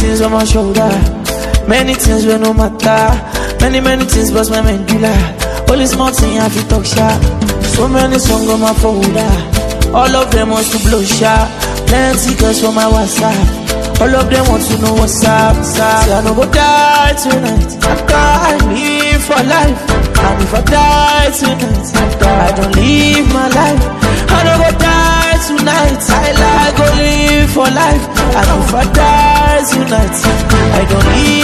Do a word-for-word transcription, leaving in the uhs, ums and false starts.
things on my shoulder, many things will no matter. Many, many things bust my medulla. Only small thing I feel talk sharp. So many songs on my folder. All of them want to blow sharp. Plenty girls for my WhatsApp. All of them want to know what's up, what's up. Say I no go die tonight. I die, live for life. And if I die tonight, I, die. I don't live my life. I no go die tonight. I like go live for life. And if I die tonight, I don't live.